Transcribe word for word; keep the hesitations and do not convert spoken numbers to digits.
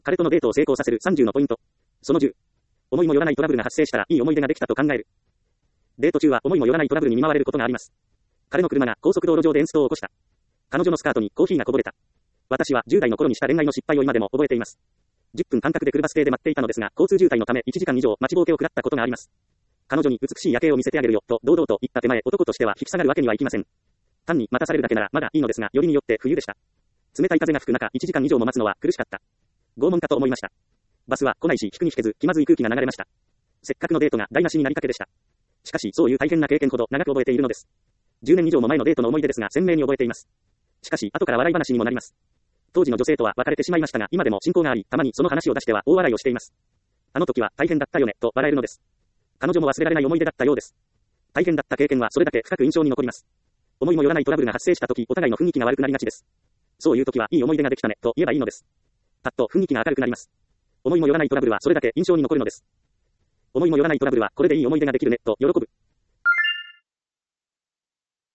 彼とのデートを成功させるさんじゅうのポイント。そのじゅう。思いもよらないトラブルが発生したらいい思い出ができたと考える。デート中は思いもよらないトラブルに見舞われることがあります。彼の車が高速道路上でエンストを起こした。彼女のスカートにコーヒーがこぼれた。私はじゅう代の頃にした恋愛の失敗を今でも覚えています。じゅっぷん間隔で車バス停で待っていたのですが、交通渋滞のためいちじかん以上待ちぼうけを食らったことがあります。彼女に美しい夜景を見せてあげるよ、と堂々と言った手前、男としては引き下がるわけにはいきません。単に待たされるだけならまだいいのですが、よりによって冬でした。冷たい風が吹く中、いちじかん以上も待つのは苦しかった。拷問かと思いました。バスは来ないし、引くに引けず、気まずい空気が流れました。せっかくのデートが台無しになりかけでした。しかし、そういう大変な経験ほど長く覚えているのです。じゅうねん以上も前のデートの思い出ですが、鮮明に覚えています。しかし、後から笑い話にもなります。当時の女性とは別れてしまいましたが、今でも親交があり、たまにその話を出しては大笑いをしています。あの時は大変だったよね、と笑えるのです。彼女も忘れられない思い出だったようです。大変だった経験はそれだけ深く印象に残ります。思いもよらないトラブルが発生した時、お互いの雰囲気が悪くなりがちです。そういう時は、いい思い出ができたね、と言えばいいのです。パッと雰囲気が明るくなります。思いもよらないトラブルはそれだけ印象に残るのです。思いもよらないトラブルはこれでいい思い出ができるね、と喜ぶ。